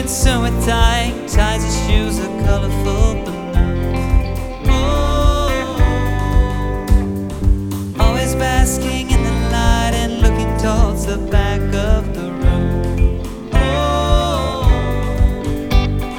summertime, ties his shoes are colorful balloons. Oh, always basking in the light and looking towards the back.